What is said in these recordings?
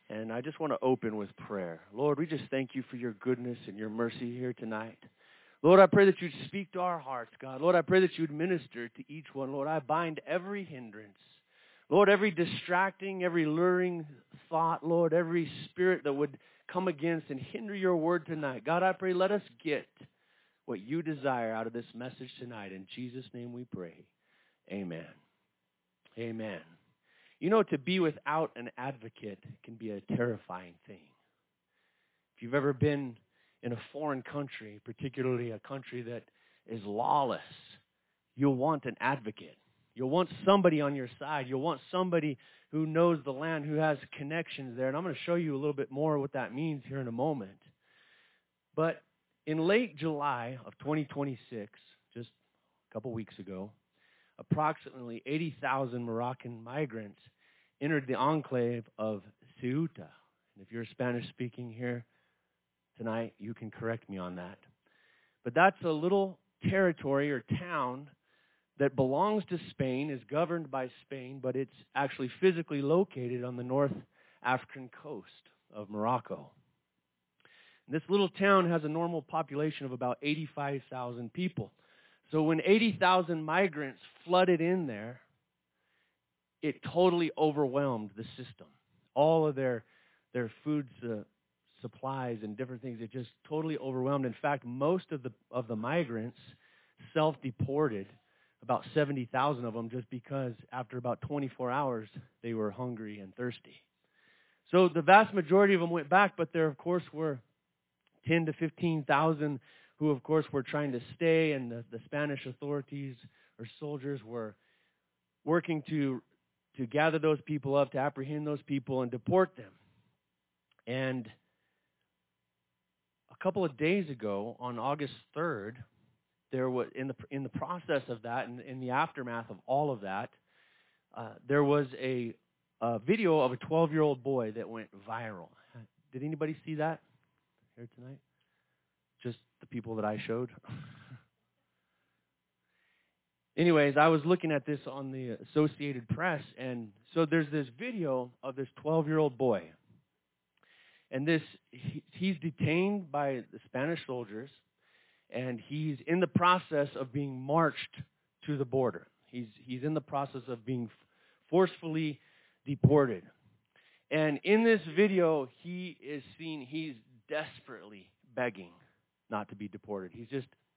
And I just want to open with prayer. Lord, we just thank you for your goodness and your mercy here tonight. Lord, I pray that you'd speak to our hearts, God. Lord, I pray that you'd minister to each one. Lord, I bind every hindrance. Lord, every distracting, every luring thought, Lord, every spirit that would come against and hinder your word tonight. God, I pray, let us get what you desire out of this message tonight. In Jesus' name we pray. Amen. Amen. You know, to be without an advocate can be a terrifying thing. If you've ever been in a foreign country, particularly a country that is lawless, you'll want an advocate. You'll want somebody on your side. You'll want somebody who knows the land, who has connections there. And I'm going to show you a little bit more what that means here in a moment. But in late July of 2026, just a couple weeks ago, approximately 80,000 Moroccan migrants entered the enclave of Ceuta. And if you're Spanish-speaking here tonight, you can correct me on that. But that's a little territory or town that belongs to Spain, is governed by Spain, but it's actually physically located on the North African coast of Morocco. And this little town has a normal population of about 85,000 people. So when 80,000 migrants flooded in there, it totally overwhelmed the system. All of their food supplies and different things, it just totally overwhelmed. In fact, most of the migrants self-deported, about 70,000 of them, just because after about 24 hours, they were hungry and thirsty. So the vast majority of them went back, but there, of course, were 10 to 15,000 who, of course, were trying to stay, and the Spanish authorities or soldiers were working to gather those people up, to apprehend those people and deport them. And a couple of days ago, on August 3rd, there was in the process of that, and in the aftermath of all of that, there was a video of a 12-year-old boy that went viral. Did anybody see that here tonight? Just the people that I showed? Anyways, I was looking at this on the Associated Press, and so there's this video of this 12-year-old boy. And he's detained by the Spanish soldiers, and he's in the process of being marched to the border. He's in the process of being forcefully deported. And in this video, he's desperately begging not to be deported. He's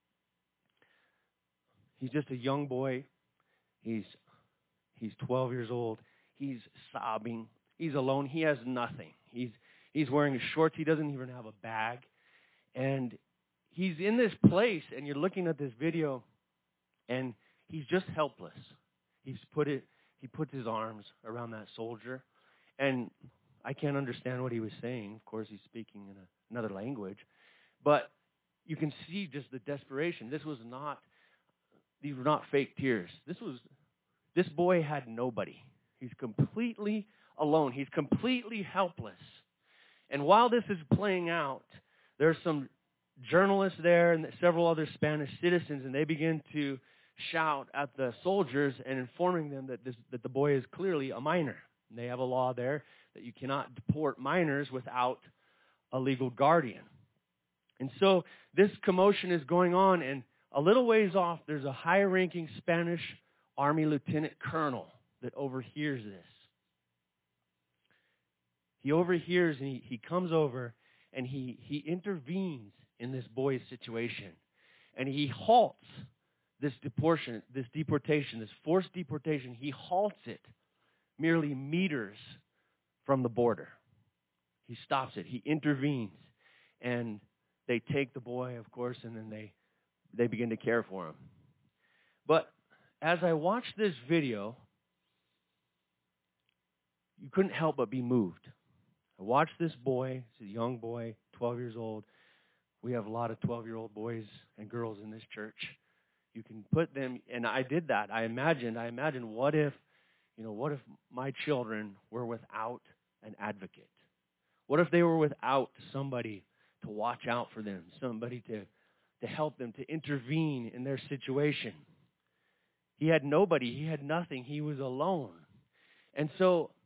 just a young boy. He's 12 years old. He's sobbing. He's alone. He has nothing. He's wearing shorts. He doesn't even have a bag. And he's in this place, and you're looking at this video, and he's just helpless. He puts his arms around that soldier, and I can't understand what he was saying. Of course, he's speaking in another language. But you can see just the desperation. These were not fake tears. This boy had nobody. He's completely alone. He's completely helpless. And while this is playing out, there's some journalists there and several other Spanish citizens, and they begin to shout at the soldiers and informing them that the boy is clearly a minor. And they have a law there that you cannot deport minors without a legal guardian. And so this commotion is going on, and a little ways off, there's a high-ranking Spanish Army lieutenant colonel that overhears this. He overhears, and he comes over, and he intervenes in this boy's situation. And he halts this deportation, this forced deportation. He halts it merely meters from the border. He stops it. He intervenes. And they take the boy, of course, and then they begin to care for him. But as I watched this video, you couldn't help but be moved. I watched this boy. He's a young boy, 12 years old. We have a lot of 12-year-old boys and girls in this church. You can put them, and I did that. I imagined what if my children were without an advocate? What if they were without somebody to watch out for them, somebody to help them, to intervene in their situation? He had nobody. He had nothing. He was alone. And so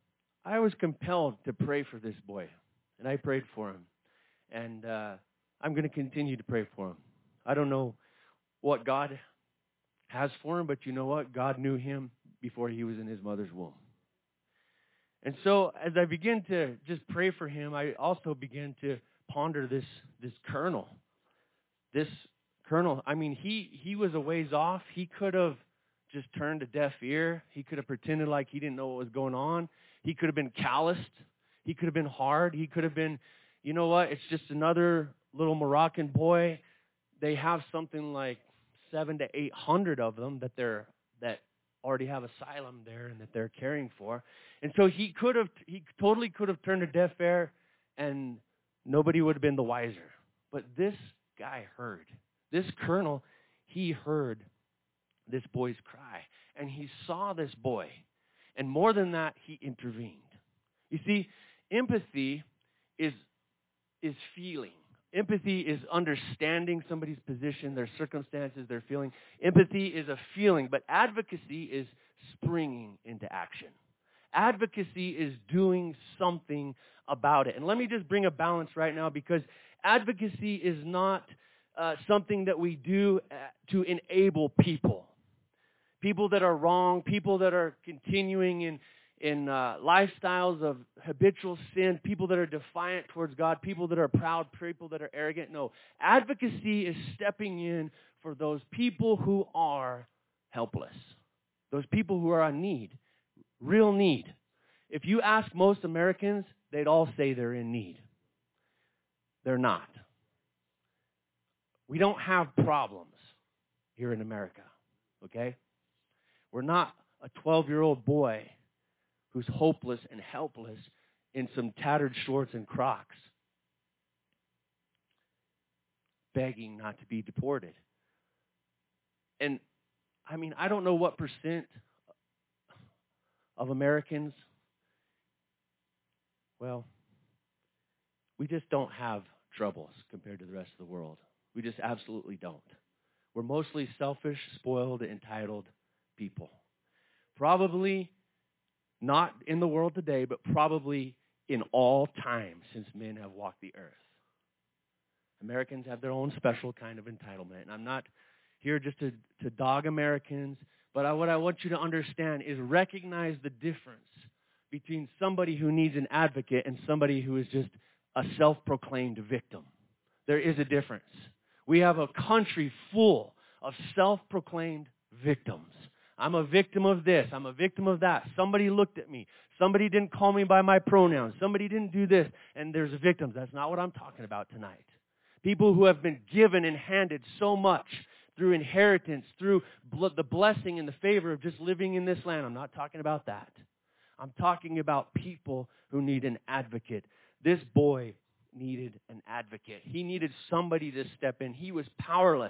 I was compelled to pray for this boy, and I prayed for him. And I'm going to continue to pray for him. I don't know what God has for him, but you know what? God knew him before he was in his mother's womb. And so as I begin to just pray for him, I also began to ponder this colonel. This colonel, I mean, he was a ways off. He could have just turned a deaf ear. He could have pretended like he didn't know what was going on. He could have been calloused. He could have been hard. He could have been, you know what, it's just another little Moroccan boy. They have something like 700 to 800 of them that already have asylum there and that they're caring for. And so he totally could have turned a deaf ear and nobody would have been the wiser. But this guy heard. This colonel, he heard this boy's cry. And he saw this boy. And more than that, he intervened. You see, empathy is feeling. Empathy is understanding somebody's position, their circumstances, their feeling. Empathy is a feeling, but advocacy is springing into action. Advocacy is doing something about it. And let me just bring a balance right now, because advocacy is not something that we do to enable people. People that are wrong, people that are continuing in lifestyles of habitual sin, people that are defiant towards God, people that are proud, people that are arrogant. No, advocacy is stepping in for those people who are helpless, those people who are in need, real need. If you ask most Americans, they'd all say they're in need. They're not. We don't have problems here in America, okay? We're not a 12-year-old boy who's hopeless and helpless in some tattered shorts and Crocs, begging not to be deported. And, I mean, I don't know what percent of Americans, well, we just don't have troubles compared to the rest of the world. We just absolutely don't. We're mostly selfish, spoiled, entitled people. Probably not in the world today, but probably in all time since men have walked the earth. Americans have their own special kind of entitlement. And I'm not here just to dog Americans, but what I want you to understand is recognize the difference between somebody who needs an advocate and somebody who is just a self-proclaimed victim. There is a difference. We have a country full of self-proclaimed victims. I'm a victim of this. I'm a victim of that. Somebody looked at me. Somebody didn't call me by my pronouns. Somebody didn't do this. And there's victims. That's not what I'm talking about tonight. People who have been given and handed so much through inheritance, through the blessing and the favor of just living in this land. I'm not talking about that. I'm talking about people who need an advocate. This boy needed an advocate. He needed somebody to step in. He was powerless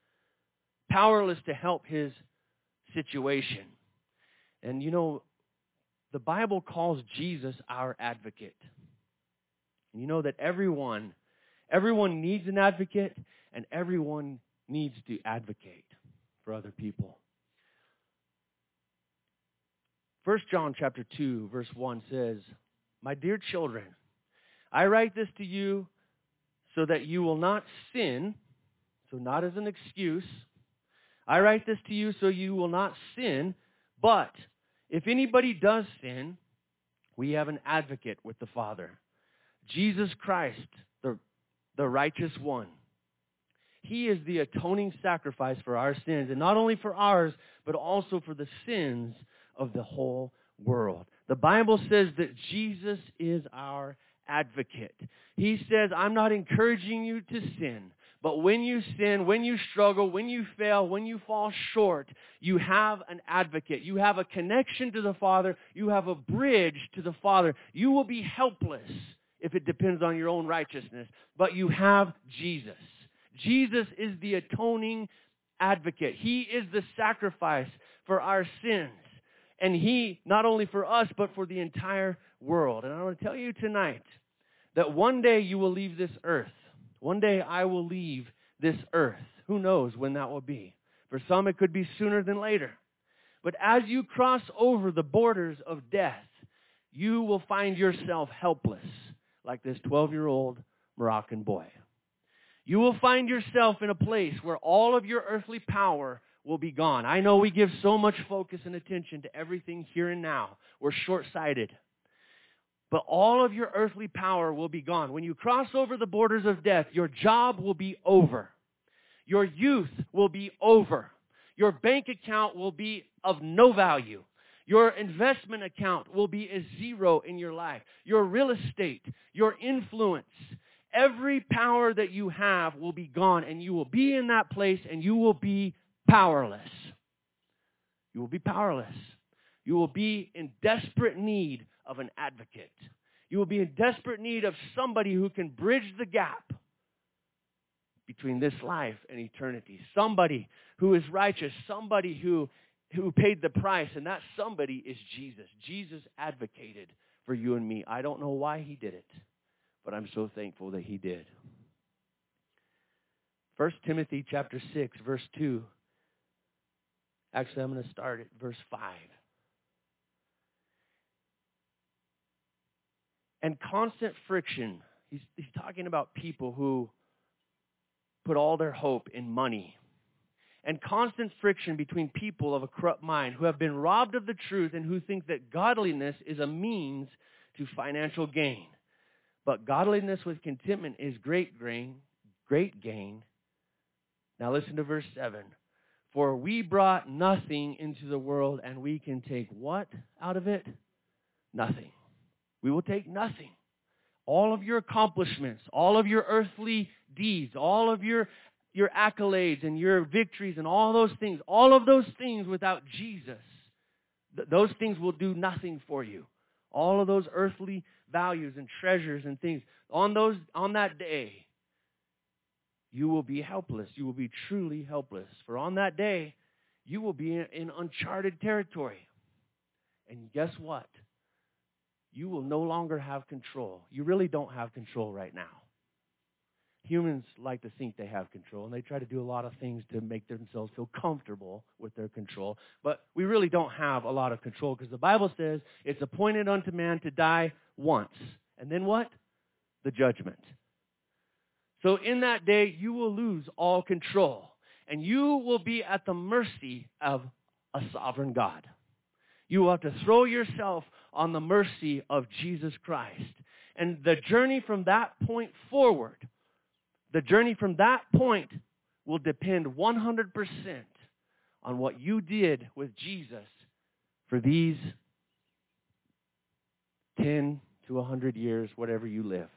to help his situation. And you know, the Bible calls Jesus our advocate. And you know that everyone needs an advocate, and everyone needs to advocate for other people. 1 John chapter 2, verse 1 says, "My dear children, I write this to you so that you will not sin," so not as an excuse. "I write this to you so you will not sin, but if anybody does sin, we have an advocate with the Father, Jesus Christ, the righteous one. He is the atoning sacrifice for our sins, and not only for ours, but also for the sins of the whole world." The Bible says that Jesus is our advocate. He says, I'm not encouraging you to sin, but when you sin, when you struggle, when you fail, when you fall short, you have an advocate. You have a connection to the Father. You have a bridge to the Father. You will be helpless if it depends on your own righteousness, but you have Jesus. Jesus is the atoning advocate. He is the sacrifice for our sins. And He, not only for us, but for the entire world. And I want to tell you tonight that one day you will leave this earth. One day I will leave this earth. Who knows when that will be? For some, it could be sooner than later. But as you cross over the borders of death, you will find yourself helpless, like this 12-year-old Moroccan boy. You will find yourself in a place where all of your earthly power will be gone. I know we give so much focus and attention to everything here and now. We're short-sighted. But all of your earthly power will be gone. When you cross over the borders of death, your job will be over. Your youth will be over. Your bank account will be of no value. Your investment account will be a zero in your life. Your real estate, your influence, every power that you have will be gone, and you will be in that place and you will be powerless. You will be powerless. You will be in desperate need of an advocate. You will be in desperate need of somebody who can bridge the gap between this life and eternity. Somebody who is righteous, somebody who paid the price, and that somebody is Jesus. Jesus advocated for you and me. I don't know why he did it, but I'm so thankful that he did. 1 Timothy chapter 6, verse 2. Actually, I'm going to start at verse 5. And constant friction. He's talking about people who put all their hope in money. And constant friction between people of a corrupt mind who have been robbed of the truth and who think that godliness is a means to financial gain. But godliness with contentment is great gain. Now listen to verse 7. For we brought nothing into the world, and we can take what out of it? Nothing. We will take nothing. All of your accomplishments, all of your earthly deeds, all of your accolades and your victories and all of those things without Jesus, those things will do nothing for you. All of those earthly values and treasures and things, on that day, you will be helpless. You will be truly helpless. For on that day, you will be in uncharted territory. And guess what? You will no longer have control. You really don't have control right now. Humans like to think they have control, and they try to do a lot of things to make themselves feel comfortable with their control. But we really don't have a lot of control, because the Bible says it's appointed unto man to die once. And then what? The judgment. So in that day, you will lose all control, and you will be at the mercy of a sovereign God. You will have to throw yourself on the mercy of Jesus Christ. And the journey from that point forward, the journey from that point will depend 100% on what you did with Jesus for these 10 to 100 years, whatever you live.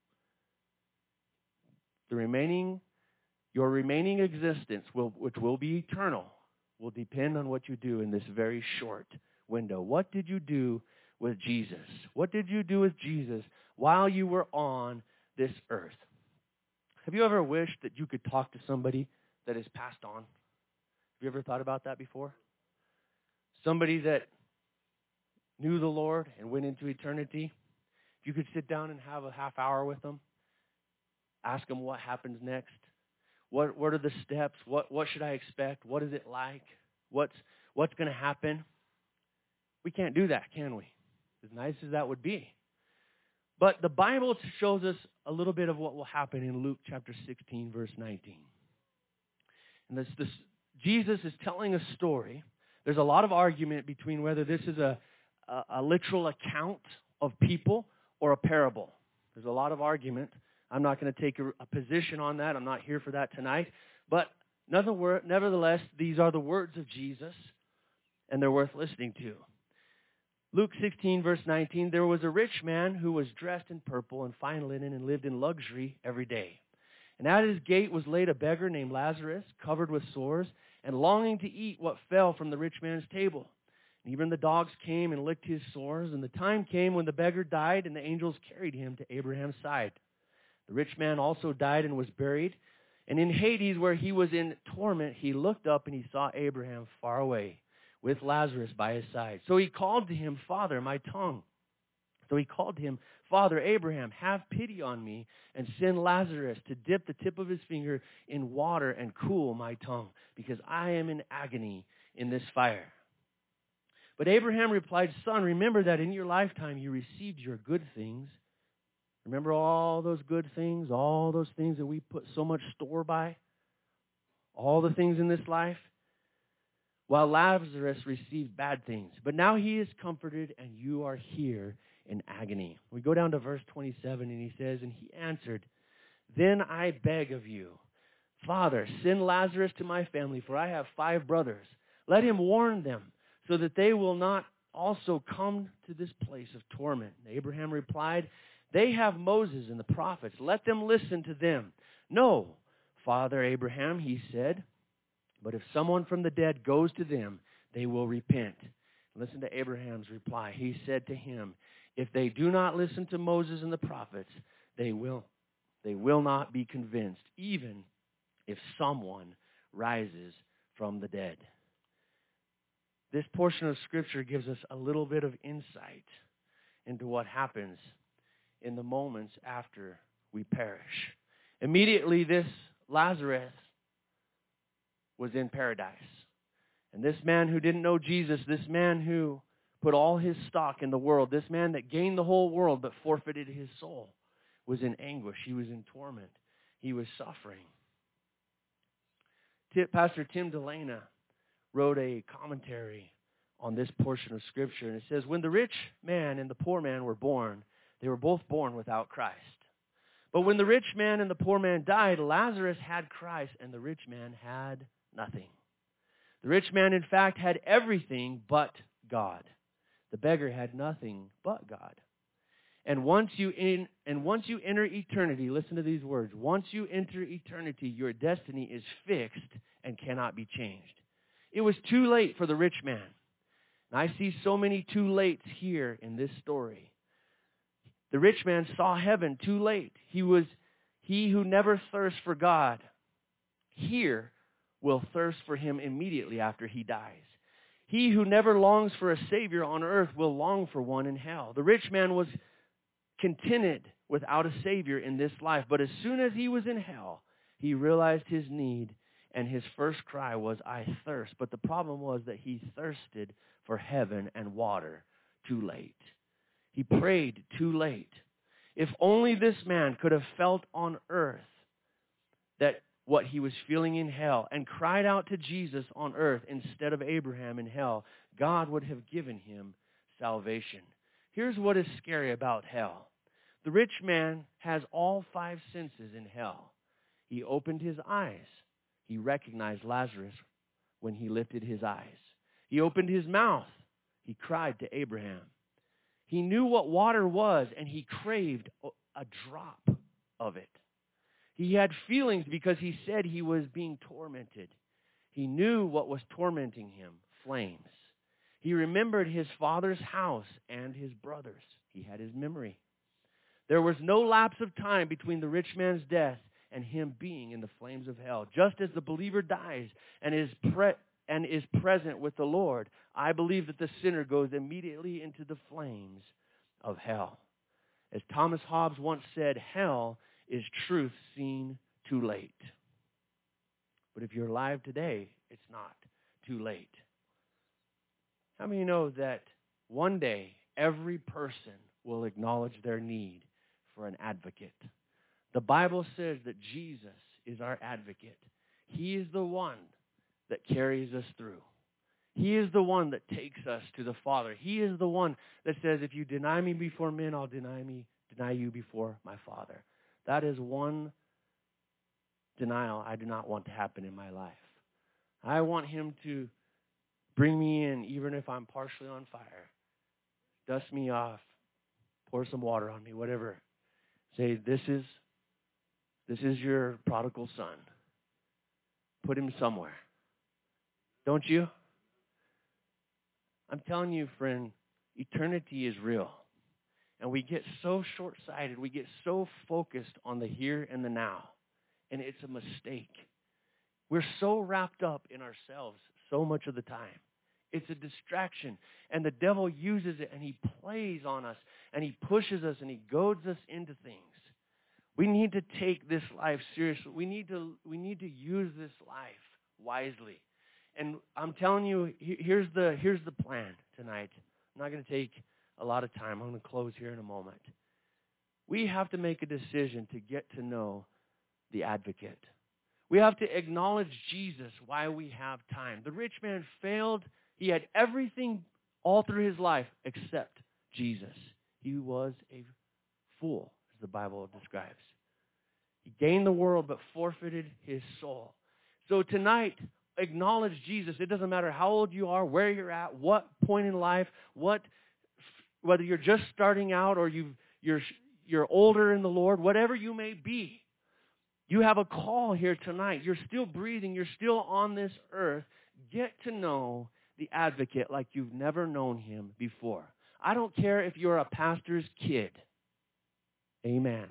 Your remaining existence, which will be eternal, will depend on what you do in this very short window. What did you do with Jesus? What did you do with Jesus while you were on this earth? Have you ever wished that you could talk to somebody that has passed on? Have you ever thought about that before? Somebody that knew the Lord and went into eternity. If you could sit down and have a half hour with them, ask them what happens next. What are the steps? What should I expect? What is it like? What's going to happen? We can't do that, can we? As nice as that would be. But the Bible shows us a little bit of what will happen in Luke chapter 16, verse 19. And this Jesus is telling a story. There's a lot of argument between whether this is a literal account of people or a parable. There's a lot of argument. I'm not going to take a position on that. I'm not here for that tonight. But nevertheless, these are the words of Jesus, and they're worth listening to. Luke 16, verse 19, there was a rich man who was dressed in purple and fine linen and lived in luxury every day. And at his gate was laid a beggar named Lazarus, covered with sores, and longing to eat what fell from the rich man's table. And even the dogs came and licked his sores, and the time came when the beggar died, and the angels carried him to Abraham's side. The rich man also died and was buried. And in Hades, where he was in torment, he looked up and he saw Abraham far away, with Lazarus by his side. So he called to him, Father, Father Abraham, have pity on me, and send Lazarus to dip the tip of his finger in water and cool my tongue, because I am in agony in this fire. But Abraham replied, son, remember that in your lifetime you received your good things. Remember all those good things, all those things that we put so much store by? All the things in this life? While Lazarus received bad things. But now he is comforted and you are here in agony. We go down to verse 27 and he says, and he answered, then I beg of you, Father, send Lazarus to my family, for I have 5 brothers. Let him warn them, so that they will not also come to this place of torment. And Abraham replied, they have Moses and the prophets. Let them listen to them. No, Father Abraham, he said, but if someone from the dead goes to them, they will repent. Listen to Abraham's reply. He said to him, if they do not listen to Moses and the prophets, they will not be convinced, even if someone rises from the dead. This portion of Scripture gives us a little bit of insight into what happens in the moments after we perish. Immediately, this Lazarus was in paradise. And this man who didn't know Jesus, this man who put all his stock in the world, this man that gained the whole world but forfeited his soul, was in anguish. He was in torment. He was suffering. Pastor Tim Delana wrote a commentary on this portion of Scripture, and it says, when the rich man and the poor man were born, they were both born without Christ. But when the rich man and the poor man died, Lazarus had Christ, and the rich man had nothing. The rich man, in fact, had everything but God. The beggar had nothing but God. And once you enter eternity, listen to these words. Once you enter eternity, your destiny is fixed and cannot be changed. It was too late for the rich man. And I see so many too lates here in this story. The rich man saw heaven too late. He who never thirsts for God here will thirst for him immediately after he dies. He who never longs for a Savior on earth will long for one in hell. The rich man was contented without a Savior in this life. But as soon as he was in hell, he realized his need, and his first cry was, I thirst. But the problem was that he thirsted for heaven and water too late. He prayed too late. If only this man could have felt on earth that what he was feeling in hell and cried out to Jesus on earth instead of Abraham in hell, God would have given him salvation. Here's what is scary about hell. The rich man has all 5 senses in hell. He opened his eyes. He recognized Lazarus when he lifted his eyes. He opened his mouth. He cried to Abraham. He knew what water was, and he craved a drop of it. He had feelings because he said he was being tormented. He knew what was tormenting him, flames. He remembered his father's house and his brothers. He had his memory. There was no lapse of time between the rich man's death and him being in the flames of hell. Just as the believer dies and is present with the Lord, I believe that the sinner goes immediately into the flames of hell. As Thomas Hobbes once said, hell is truth seen too late. But if you're alive today, it's not too late. How many know that one day every person will acknowledge their need for an advocate? The Bible says that Jesus is our advocate. He is the one that carries us through. He is the one that takes us to the Father. He is the one that says, if you deny me before men, I'll deny you before my Father. That is one denial I do not want to happen in my life. I want him to bring me in even if I'm partially on fire. Dust me off. Pour some water on me, whatever. Say, this is your prodigal son. Put him somewhere. Don't you? I'm telling you, friend, eternity is real. And we get so short-sighted. We get so focused on the here and the now. And it's a mistake. We're so wrapped up in ourselves so much of the time. It's a distraction. And the devil uses it, and he plays on us, and he pushes us, and he goads us into things. We need to take this life seriously. We need to use this life wisely. And I'm telling you, here's the plan tonight. I'm not going to take a lot of time. I'm going to close here in a moment. We have to make a decision to get to know the advocate. We have to acknowledge Jesus while we have time. The rich man failed. He had everything all through his life except Jesus. He was a fool, as the Bible describes. He gained the world but forfeited his soul. So tonight, acknowledge Jesus. It doesn't matter how old you are, where you're at, what point in life, whether you're just starting out or you're older in the Lord, whatever you may be. You have a call here tonight. You're still breathing. You're still on this earth. Get to know the advocate like you've never known him before. I don't care if you're a pastor's kid. Amen.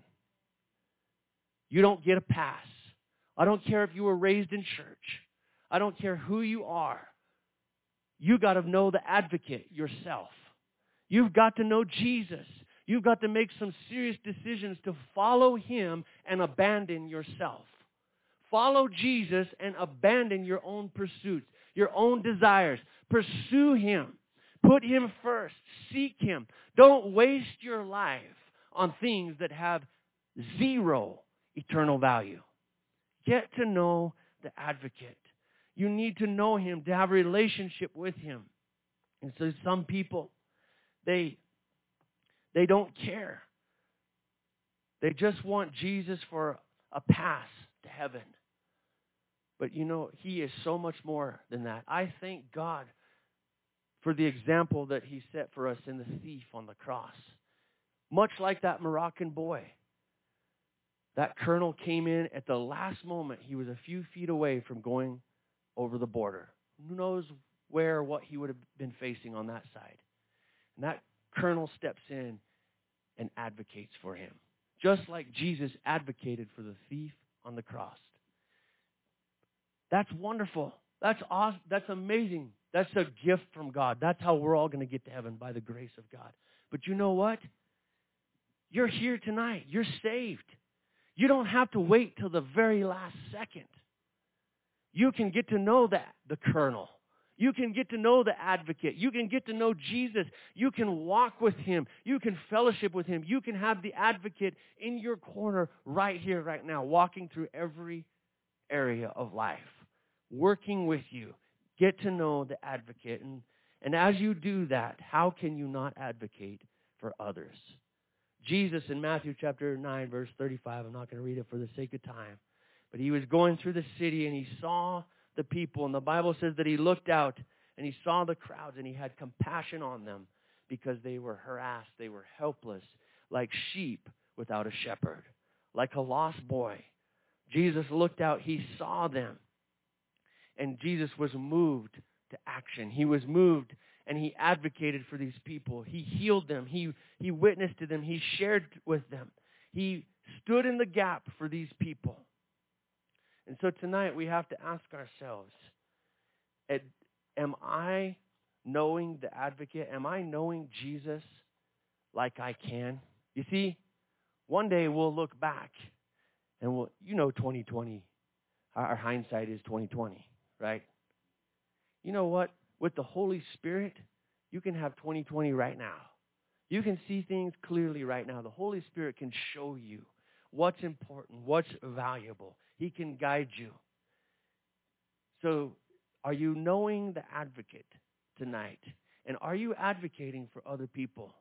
You don't get a pass. I don't care if you were raised in church. I don't care who you are. You got to know the advocate yourself. You've got to know Jesus. You've got to make some serious decisions to follow him and abandon yourself. Follow Jesus and abandon your own pursuits, your own desires. Pursue him. Put him first. Seek him. Don't waste your life on things that have zero eternal value. Get to know the advocate. You need to know him, to have a relationship with him. And so some people, they don't care. They just want Jesus for a pass to heaven. But you know, he is so much more than that. I thank God for the example that he set for us in the thief on the cross. Much like that Moroccan boy. That colonel came in at the last moment. He was a few feet away from going over the border. Who knows what he would have been facing on that side. And that colonel steps in and advocates for him. Just like Jesus advocated for the thief on the cross. That's wonderful. That's awesome. That's amazing. That's a gift from God. That's how we're all going to get to heaven, by the grace of God. But you know what? You're here tonight. You're saved. You don't have to wait till the very last second. You can get to know the colonel. You can get to know the advocate. You can get to know Jesus. You can walk with him. You can fellowship with him. You can have the advocate in your corner right here, right now, walking through every area of life, working with you. Get to know the advocate. And as you do that, how can you not advocate for others? Jesus in Matthew chapter 9, verse 35, I'm not going to read it for the sake of time, but he was going through the city and he saw the people. And the Bible says that he looked out and he saw the crowds and he had compassion on them because they were harassed. They were helpless, like sheep without a shepherd, like a lost boy. Jesus looked out. He saw them. And Jesus was moved to action. He was moved and he advocated for these people. He healed them. He witnessed to them. He shared with them. He stood in the gap for these people. And so tonight we have to ask ourselves, am I knowing the advocate? Am I knowing Jesus like I can? You see, one day we'll look back and 2020, our hindsight is 2020, right? You know what? With the Holy Spirit, you can have 2020 right now. You can see things clearly right now. The Holy Spirit can show you what's important, what's valuable. He can guide you. So, are you knowing the advocate tonight? And are you advocating for other people?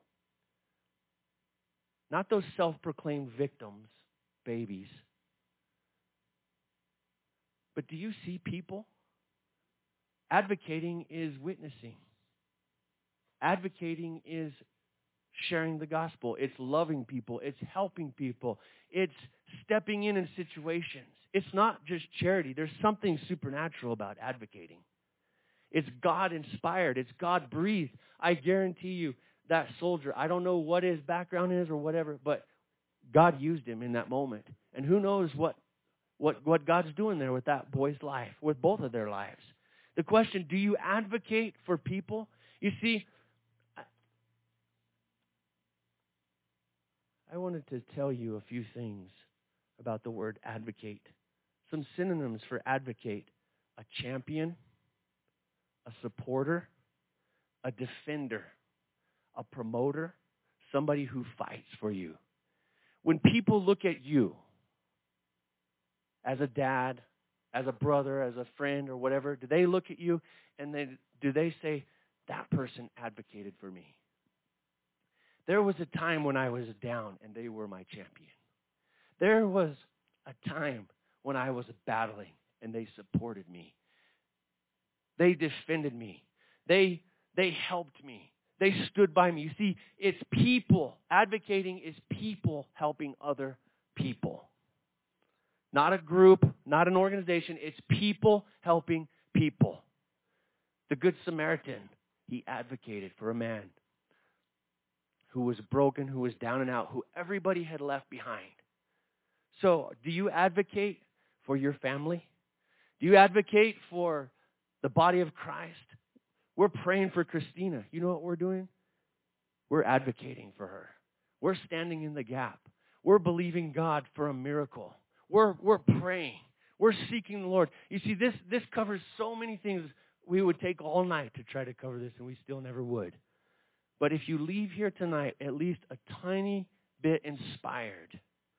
Not those self-proclaimed victims, babies. But do you see people? Advocating is witnessing. Advocating is sharing the gospel. It's loving people. It's helping people. It's stepping in situations. It's not just charity. There's something supernatural about advocating. It's God-inspired. It's God-breathed. I guarantee you that soldier, I don't know what his background is or whatever, but God used him in that moment. And who knows what God's doing there with that boy's life, with both of their lives. The question, do you advocate for people? You see, I wanted to tell you a few things about the word advocate. Some synonyms for advocate: a champion, a supporter, a defender, a promoter, somebody who fights for you. When people look at you as a dad, as a brother, as a friend, or whatever, do they look at you and do they say, that person advocated for me? There was a time when I was down and they were my champion. There was a time when I was battling and they supported me. They defended me. They helped me. They stood by me. You see, it's people. Advocating is people helping other people. Not a group, not an organization. It's people helping people. The Good Samaritan, he advocated for a man who was broken, who was down and out, who everybody had left behind. So, do you advocate for your family? Do you advocate for the body of Christ? We're praying for Christina. You know what we're doing? We're advocating for her. We're standing in the gap. We're believing God for a miracle. We're praying. We're seeking the Lord. You see, this covers so many things. We would take all night to try to cover this, and we still never would. But if you leave here tonight at least a tiny bit inspired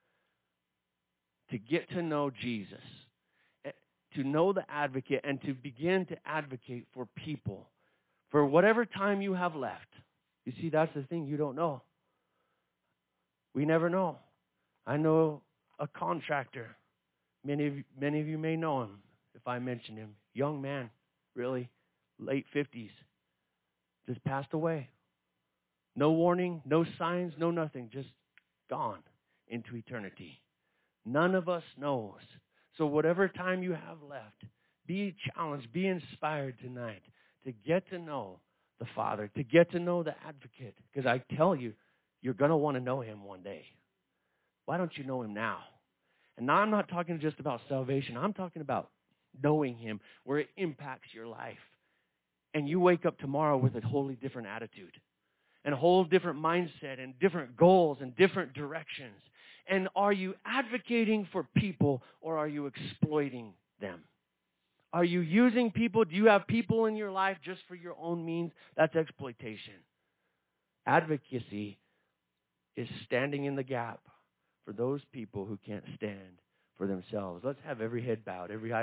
to get to know Jesus, to know the advocate, and to begin to advocate for people for whatever time you have left. You see, that's the thing you don't know. We never know. I know a contractor. Many of you may know him if I mention him. Young man, really, late 50s, just passed away. No warning, no signs, no nothing, just gone into eternity. None of us knows. So whatever time you have left, be challenged, be inspired tonight to get to know the Father, to get to know the advocate. Because I tell you, you're going to want to know him one day. Why don't you know him now? And now I'm not talking just about salvation. I'm talking about knowing him where it impacts your life. And you wake up tomorrow with a wholly different attitude and a whole different mindset and different goals and different directions. And are you advocating for people or are you exploiting them? Are you using people? Do you have people in your life just for your own means? That's exploitation. Advocacy is standing in the gap for those people who can't stand for themselves. Let's have every head bowed, every eye